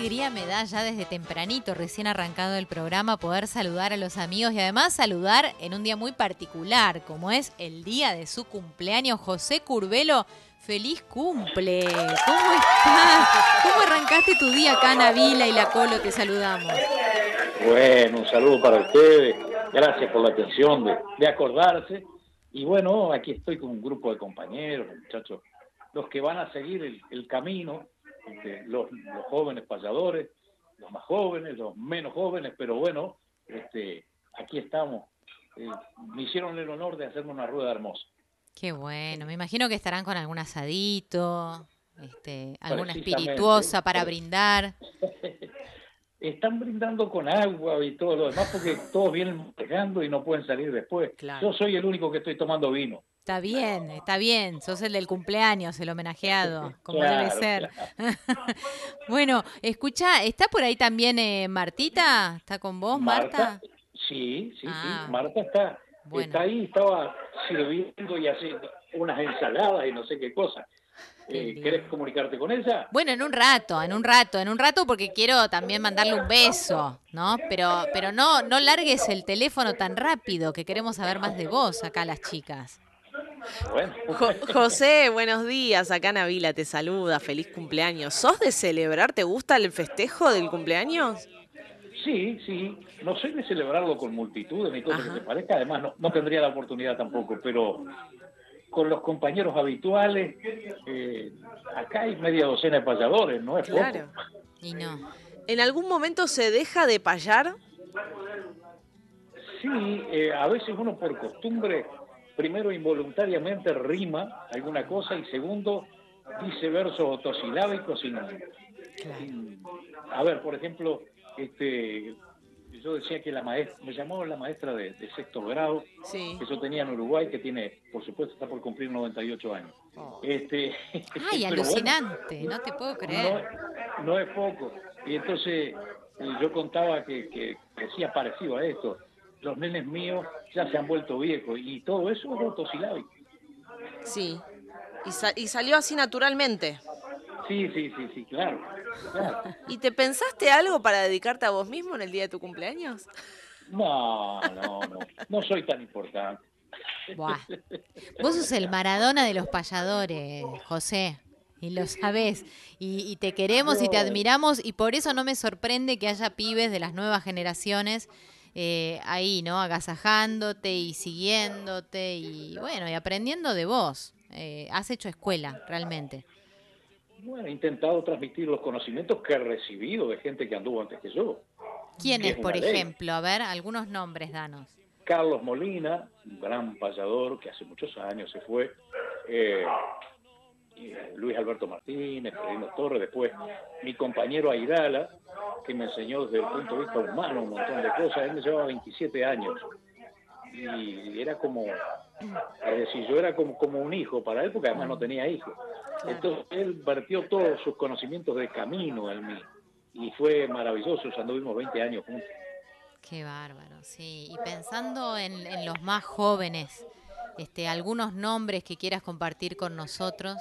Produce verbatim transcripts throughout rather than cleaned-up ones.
alegría me da ya desde tempranito, recién arrancado el programa, poder saludar a los amigos y además saludar en un día muy particular, como es el día de su cumpleaños. José Curbelo, feliz cumple. ¿Cómo estás? ¿Cómo arrancaste tu día acá, Nabila y la Colo? Te saludamos. Bueno, un saludo para ustedes. Gracias por la atención de, de acordarse. Y bueno, aquí estoy con un grupo de compañeros, muchachos, los que van a seguir el, el camino, este, los, los jóvenes payadores, los más jóvenes, los menos jóvenes, pero bueno, este, aquí estamos. Eh, me hicieron el honor de hacerme una rueda hermosa. Qué bueno, me imagino que estarán con algún asadito, este, alguna Precisamente. espirituosa para brindar. Están brindando con agua y todo lo demás porque todos vienen manejando y no pueden salir después. Claro. Yo soy el único que estoy tomando vino. Está bien, está bien, sos el del cumpleaños, el homenajeado, como Claro, debe ser. claro. Bueno, escucha, ¿está por ahí también eh, Martita? ¿Está con vos, Marta? Marta, sí, sí, Ah, sí. Marta está, bueno. está ahí, estaba sirviendo y haciendo unas ensaladas y no sé qué cosa. Eh, ¿Querés comunicarte con ella? Bueno, en un rato, en un rato, en un rato porque quiero también mandarle un beso, ¿no? Pero, pero no, no largues el teléfono tan rápido, que queremos saber más de vos acá las chicas. Bueno. Jo- José, buenos días. Acá Nabila te saluda. Feliz cumpleaños. ¿Sos de celebrar? ¿Te gusta el festejo del cumpleaños? Sí, sí. No soy de celebrarlo con multitudes ni cosas Ajá. que se parezca. Además, no, no tendría la oportunidad tampoco, pero con los compañeros habituales, eh, acá hay media docena de payadores, no es Claro. poco. Y no. ¿En algún momento se deja de payar? Sí, eh, a veces uno por costumbre, primero involuntariamente rima alguna cosa y segundo dice versos autosilábicos sin, sin... A ver, por ejemplo, este, yo decía que la maestra, me llamó la maestra de, de sexto grado, Sí. que yo tenía en Uruguay, que tiene, por supuesto, está por cumplir noventa y ocho años. Este, Ay, pero bueno, alucinante, no te puedo creer. no, no es poco. Y entonces eh, yo contaba que, que decía parecido a esto. Los nenes míos ya se han vuelto viejos y todo eso es autosilábico. Sí. Y, sa- y salió así naturalmente. Sí, sí, sí, sí, claro, claro. ¿Y te pensaste algo para dedicarte a vos mismo en el día de tu cumpleaños? No, no, no, no soy tan importante. Buah. Vos sos el Maradona de los payadores, José, y lo sabés. Y, y te queremos y te No, admiramos y por eso no me sorprende que haya pibes de las nuevas generaciones eh, ahí, ¿no? Agasajándote y siguiéndote y bueno, y aprendiendo de vos. Eh, has hecho escuela, realmente. bueno, he intentado transmitir los conocimientos que he recibido de gente que anduvo antes que yo. ¿Quién Que es, es por una ley. ejemplo? A ver, algunos nombres, danos. Carlos Molina, un gran payador que hace muchos años se fue. Eh, eh, Luis Alberto Martínez, Ferdinand Torres, después mi compañero Airala, que me enseñó desde el punto de vista humano un montón de cosas. Él me llevaba veintisiete años y era como, es decir, yo era como, como un hijo para él porque además no tenía hijos. Entonces él vertió todos sus conocimientos de camino en mí y fue maravilloso, ya anduvimos veinte años juntos. Qué bárbaro, sí. Y pensando en, en los más jóvenes, este, algunos nombres que quieras compartir con nosotros.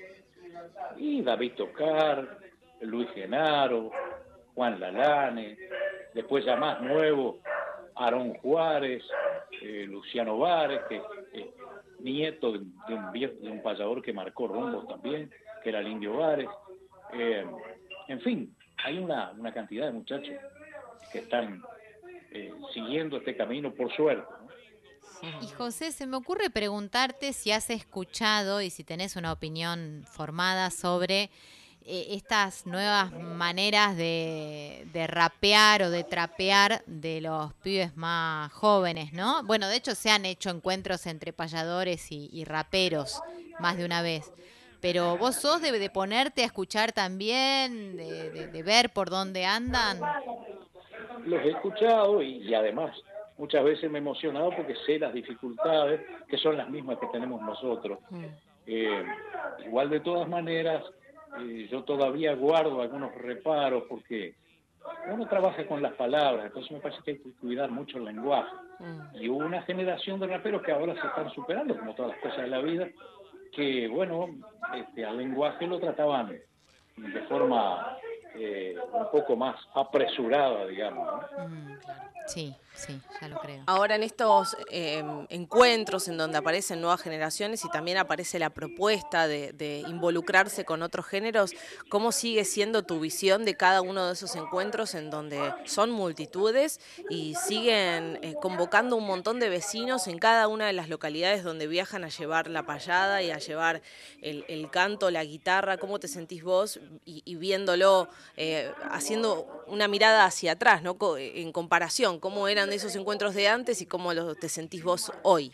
Y David Tocar, Luis Genaro, Juan Lalane, después ya más nuevo, Aarón Juárez, eh, Luciano Vares, que eh, nieto de, de, un viejo, de un payador que marcó rumbos también, que era el Indio Vares. Eh, en fin, hay una, una cantidad de muchachos que están eh, siguiendo este camino por suerte, ¿no? Y José, se me ocurre preguntarte si has escuchado y si tenés una opinión formada sobre eh, estas nuevas maneras de, de rapear o de trapear de los pibes más jóvenes, ¿no? Bueno, de hecho se han hecho encuentros entre payadores y, y raperos más de una vez. Pero vos sos de, de ponerte a escuchar también, de, de, de ver por dónde andan. Los he escuchado y, y además muchas veces me he emocionado porque sé las dificultades que son las mismas que tenemos nosotros. Eh, igual de todas maneras, eh, yo todavía guardo algunos reparos porque uno trabaja con las palabras, entonces me parece que hay que cuidar mucho el lenguaje. Y hubo una generación de raperos que ahora se están superando, como todas las cosas de la vida, que bueno, este, al lenguaje lo trataban de forma eh, un poco más apresurada, digamos, ¿no? Mm, claro. Sí, sí, ya lo creo. Ahora en estos eh, encuentros en donde aparecen nuevas generaciones y también aparece la propuesta de, de involucrarse con otros géneros, ¿cómo sigue siendo tu visión de cada uno de esos encuentros en donde son multitudes y siguen eh, convocando un montón de vecinos en cada una de las localidades donde viajan a llevar la payada y a llevar el, el canto, la guitarra? ¿Cómo te sentís vos y, y viéndolo, eh, haciendo una mirada hacia atrás, ¿no? Co- en comparación, cómo eran esos encuentros de antes y cómo los te sentís vos hoy?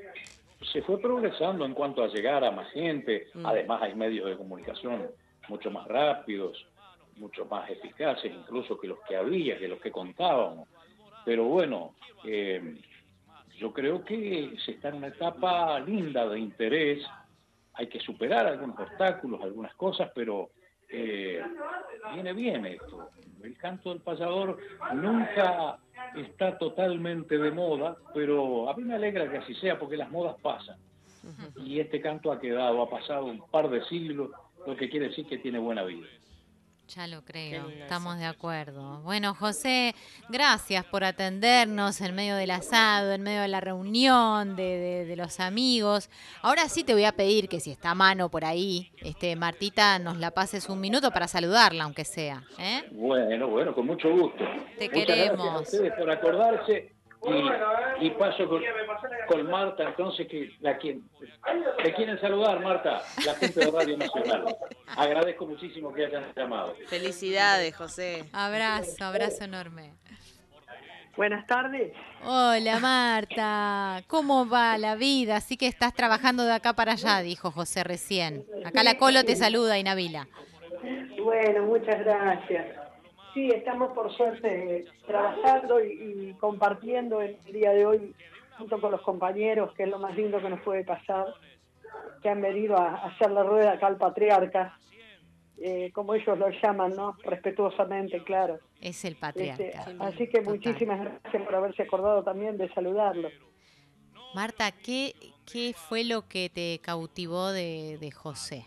Se fue progresando en cuanto a llegar a más gente, Mm. además hay medios de comunicación mucho más rápidos, mucho más eficaces incluso que los que había, que los que contábamos. Pero bueno, eh, yo creo que se está en una etapa linda de interés, hay que superar algunos obstáculos, algunas cosas, pero eh, viene bien esto. El canto del payador nunca está totalmente de moda, pero a mí me alegra que así sea, porque las modas pasan. Y este canto ha quedado, ha pasado un par de siglos, lo que quiere decir que tiene buena vida. Ya lo Qué creo, lindo estamos eso. de acuerdo. Bueno, José, gracias por atendernos en medio del asado, en medio de la reunión, de, de, de los amigos. Ahora sí te voy a pedir que si está a mano por ahí, este, Martita, nos la pases un minuto para saludarla, aunque sea. ¿eh? Bueno, bueno, con mucho gusto. Te Muchas gracias a queremos. ustedes por acordarse y, y paso con, con Marta, entonces, que la quien, ¿te quieren saludar, Marta? La gente de Radio Nacional. Agradezco muchísimo que hayan llamado. Felicidades, José. Abrazo, abrazo enorme. Buenas tardes. Hola Marta, ¿cómo va la vida? Así que estás trabajando de acá para allá, dijo José recién. Acá la Colo te saluda y Nabila. Bueno, muchas gracias. Sí, estamos por suerte trabajando y, y compartiendo el día de hoy junto con los compañeros, que es lo más lindo que nos puede pasar, que han venido a, a hacer la rueda acá al Patriarca, eh, como ellos lo llaman, ¿no? Respetuosamente, claro. Es el Este, patriarca. así que Total. muchísimas gracias por haberse acordado también de saludarlo. Marta, ¿qué, qué fue lo que te cautivó de, de José?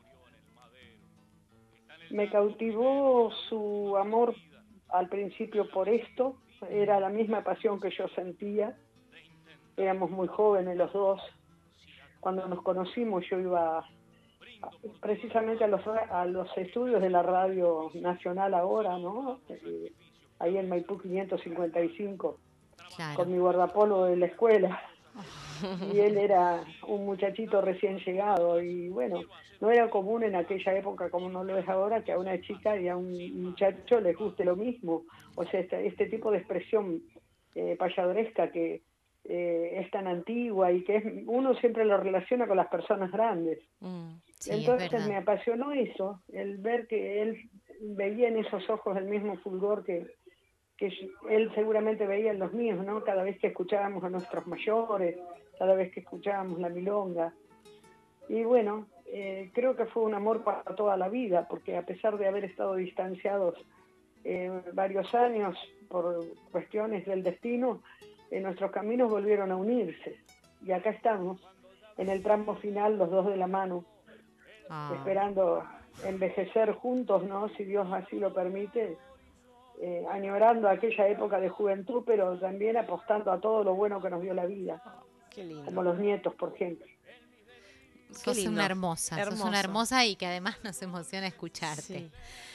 Me cautivó su amor al principio por esto, era la misma pasión que yo sentía, éramos muy jóvenes los dos, cuando nos conocimos yo iba a, precisamente a los, a los estudios de la Radio Nacional ahora, ¿no? Eh, ahí en Maipú quinientos cincuenta y cinco, Claro. con mi guardapolvo de la escuela. Y él era un muchachito recién llegado y bueno, no era común en aquella época como no lo es ahora que a una chica y a un muchacho les guste lo mismo, o sea, este, este tipo de expresión eh, payadoresca que eh, es tan antigua y que es, uno siempre lo relaciona con las personas grandes. Mm. Sí, Entonces es me verdad. apasionó eso, el ver que él veía en esos ojos el mismo fulgor que que él seguramente veía en los míos, ¿no? Cada vez que escuchábamos a nuestros mayores, cada vez que escuchábamos la milonga. Y bueno, eh, creo que fue un amor para toda la vida, porque a pesar de haber estado distanciados eh, varios años por cuestiones del destino, eh, nuestros caminos volvieron a unirse. Y acá estamos, en el tramo final, los dos de la mano, Ah, esperando envejecer juntos, ¿no? Si Dios así lo permite, Eh, añorando aquella época de juventud, pero también apostando a todo lo bueno que nos dio la vida, Qué lindo. como los nietos, por ejemplo. Qué sos lindo. una hermosa, sos Hermoso. una hermosa y que además nos emociona escucharte. Sí.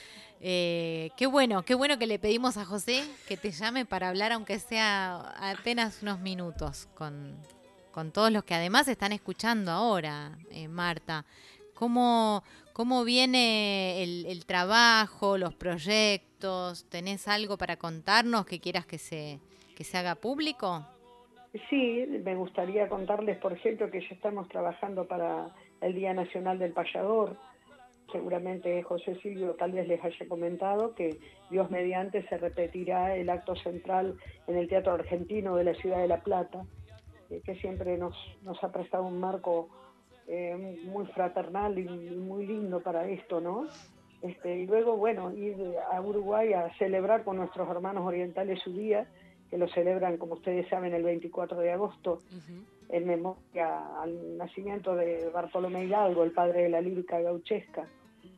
Eh, qué bueno, qué bueno que le pedimos a José que te llame para hablar, aunque sea apenas unos minutos, con, con todos los que además están escuchando ahora, eh, Marta. ¿Cómo, cómo viene el, el trabajo, los proyectos? ¿Tenés algo para contarnos que quieras que se, que se haga público? Sí, me gustaría contarles, por ejemplo, que ya estamos trabajando para el Día Nacional del Payador. Seguramente José Silvio tal vez les haya comentado que Dios mediante se repetirá el acto central en el Teatro Argentino de la Ciudad de La Plata, eh, que siempre nos, nos ha prestado un marco eh, muy fraternal y muy lindo para esto, ¿no? Este, y luego, bueno, ir a Uruguay a celebrar con nuestros hermanos orientales su día, que lo celebran, como ustedes saben, el veinticuatro de agosto, uh-huh, en memoria al nacimiento de Bartolomé Hidalgo, el padre de la lírica gauchesca.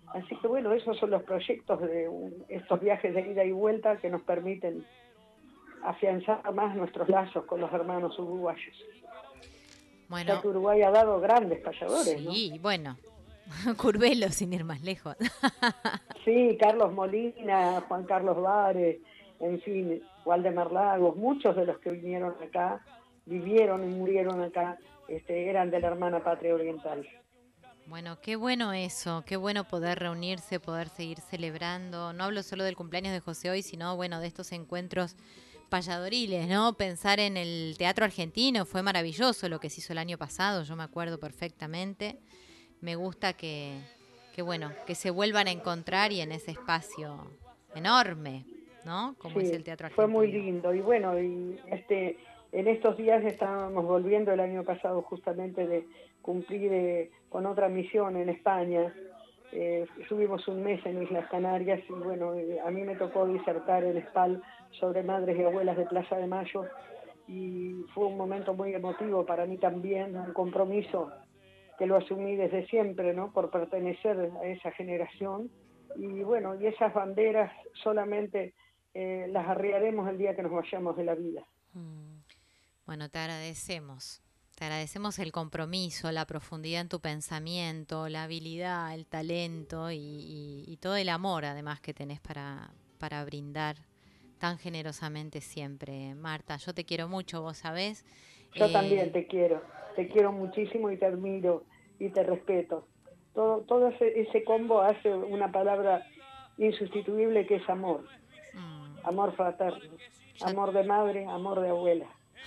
Así que bueno, esos son los proyectos de un, estos viajes de ida y vuelta que nos permiten afianzar más nuestros lazos con los hermanos uruguayos. Bueno, ya que Uruguay ha dado grandes payadores, sí, ¿no? bueno, Curvelo sin ir más lejos. Sí, Carlos Molina, Juan Carlos Vares, en fin, Waldemar Lagos, muchos de los que vinieron acá, vivieron y murieron acá, este, eran de la hermana Patria Oriental. Bueno, qué bueno eso, qué bueno poder reunirse, poder seguir celebrando. No hablo solo del cumpleaños de José hoy, sino bueno, de estos encuentros payadoriles, ¿no? Pensar en el teatro argentino, fue maravilloso lo que se hizo el año pasado, yo me acuerdo perfectamente. Me gusta que, que bueno, que se vuelvan a encontrar y en ese espacio enorme, ¿no? Como sí, es el teatro fue argentino. muy lindo. Y bueno, y este, en estos días estábamos volviendo el año pasado justamente de cumplir eh, con otra misión en España. Eh, estuvimos un mes en Islas Canarias y bueno, eh, a mí me tocó disertar en SPAL sobre madres y abuelas de Plaza de Mayo y fue un momento muy emotivo para mí también, un compromiso que lo asumí desde siempre, ¿no? Por pertenecer a esa generación. Y bueno, y esas banderas solamente eh, las arriaremos el día que nos vayamos de la vida. Bueno, te agradecemos. Te agradecemos el compromiso, la profundidad en tu pensamiento, la habilidad, el talento y, y, y todo el amor además que tenés para, para brindar tan generosamente siempre. Marta, yo te quiero mucho, vos sabés. Yo eh, también te quiero, te quiero muchísimo y te admiro y te respeto. Todo, todo ese, ese combo hace una palabra insustituible que es amor. mm, Amor fraterno, ya amor de madre, amor de abuela.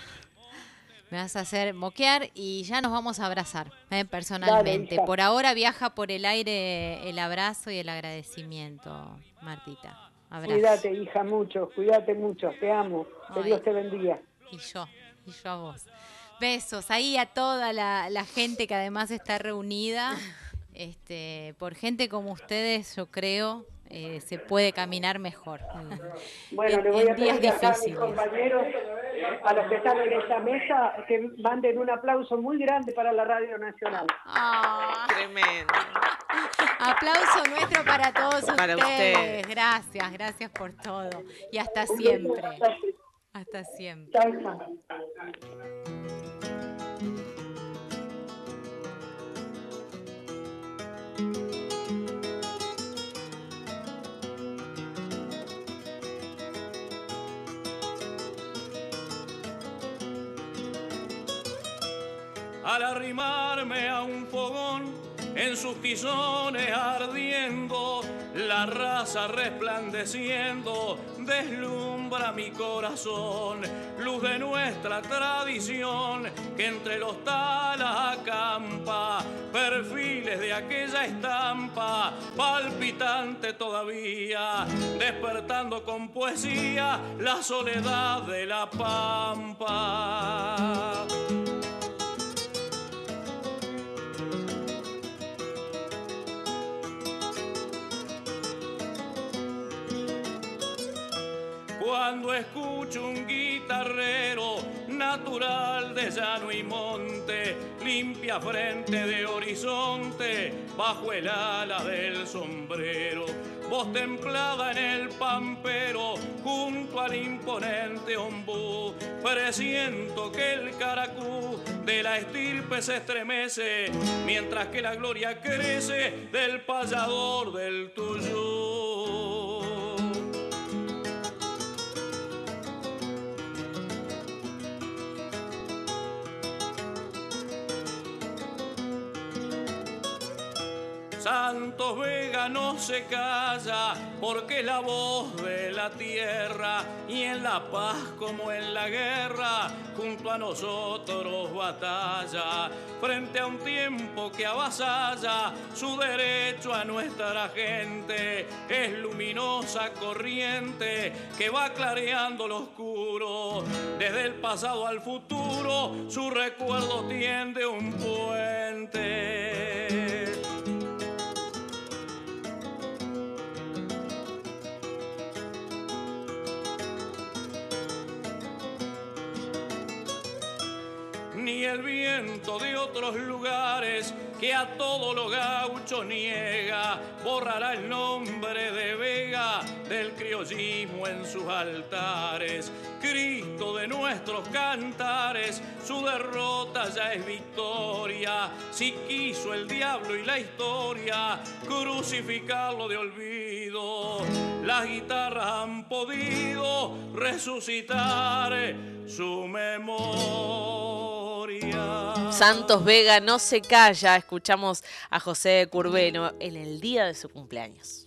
me vas a hacer moquear y ya nos vamos a abrazar eh, personalmente. Dale, Por ahora viaja por el aire el abrazo y el agradecimiento, Martita. Abrazo. Cuídate, hija, mucho, cuídate mucho, te amo, que Ay, Dios te bendiga. y yo, y yo a vos. Besos ahí a toda la, la gente que además está reunida. Este, por gente como ustedes, yo creo, eh, se puede caminar mejor. Bueno, en, le voy en a días pedir acá a mis difíciles. compañeros, a los que están en esta mesa, que manden un aplauso muy grande para la Radio Nacional. Ah, Tremendo. aplauso nuestro para todos Para ustedes. ustedes. Gracias, gracias por todo. Y hasta Un beso, siempre. gracias. Hasta siempre. Chao, chao. Al arrimarme a un fogón, en sus tizones ardiendo, la raza resplandeciendo, deslumbra mi corazón, luz de nuestra tradición, que entre los talas acampa, perfiles de aquella estampa, palpitante todavía, despertando con poesía la soledad de la pampa. Cuando escucho un guitarrero natural de llano y monte, limpia frente de horizonte, bajo el ala del sombrero, voz templada en el pampero, junto al imponente ombú, presiento que el caracú de la estirpe se estremece, mientras que la gloria crece del payador del Tuyú. Santos Vega no se calla, porque la voz de la tierra, y en la paz como en la guerra, junto a nosotros batalla, frente a un tiempo que avasalla su derecho a nuestra gente. Es luminosa corriente que va clareando lo oscuro, desde el pasado al futuro, su recuerdo tiende un puente. Ni el viento de otros lugares que a todos los gauchos niega, borrará el nombre de Vega del criollismo en sus altares. Cristo de nuestros cantares, su derrota ya es victoria. Si quiso el diablo y la historia crucificarlo de olvido, las guitarras han podido resucitar su memoria. Santos Vega no se calla. Escuchamos a José Curbeno en el día de su cumpleaños.